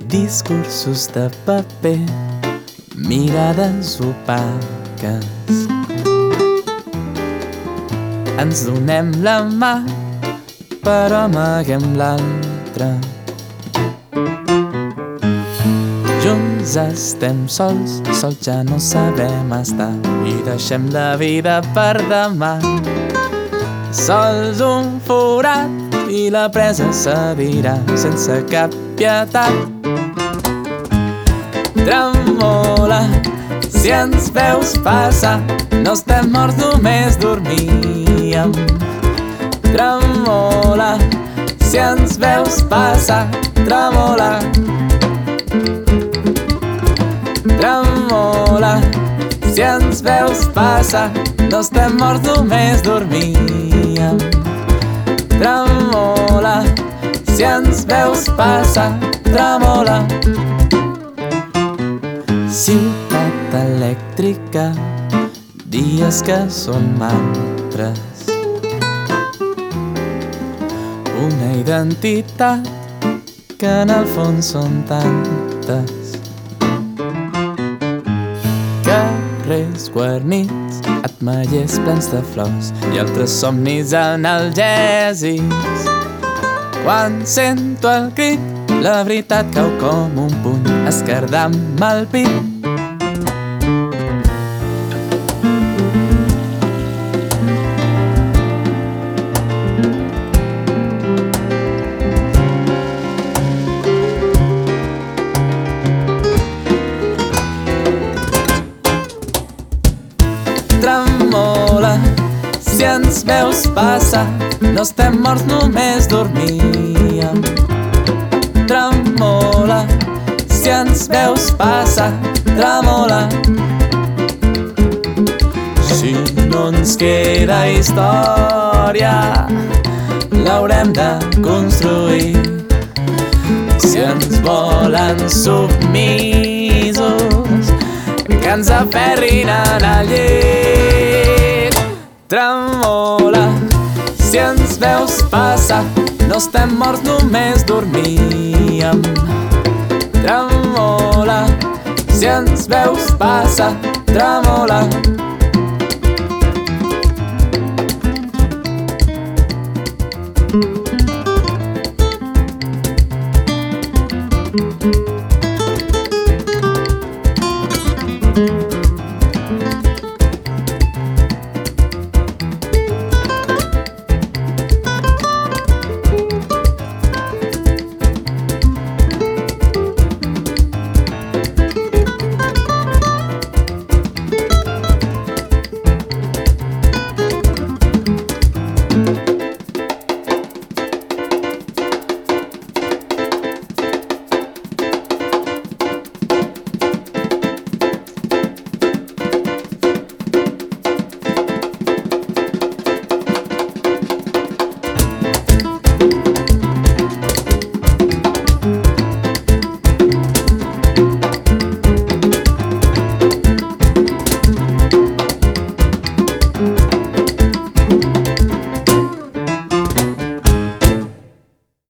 Discursos de paper, mirades opaques. Ens donem la mà, però amaguem l'altra. Junts estem sols, sols ja no sabem estar, i deixem la vida per demà. Sols un forat i la presa cedirà sense cap pietat. Tremola, si ens veus passar, no estem morts, només dormíem. Tremola, si ens veus passar, tremola. Tremola, si ens veus passar, no estem morts, només dormíem. Tremola, si ens veus passar, tremola. Ciutat elèctrica, dies que són mantres. Una identitat que en el fons són tantes. Carrers guarnits, ametllers plens de flors i altres somnis analgèsics. Quan sento el crit, la veritat cau com un puny esquerdant el pit. Tremola, si ens veus passar, no estem morts, només dormíem. Tremola, si ens veus passar, tremola. Si no ens queda història, l'haurem de construir. Si ens volen submisos, que ens aferrin en el llit. Tremola, si ens veus passar, no estem morts, només dormíem. Tremola, si ens veus passar, tremola.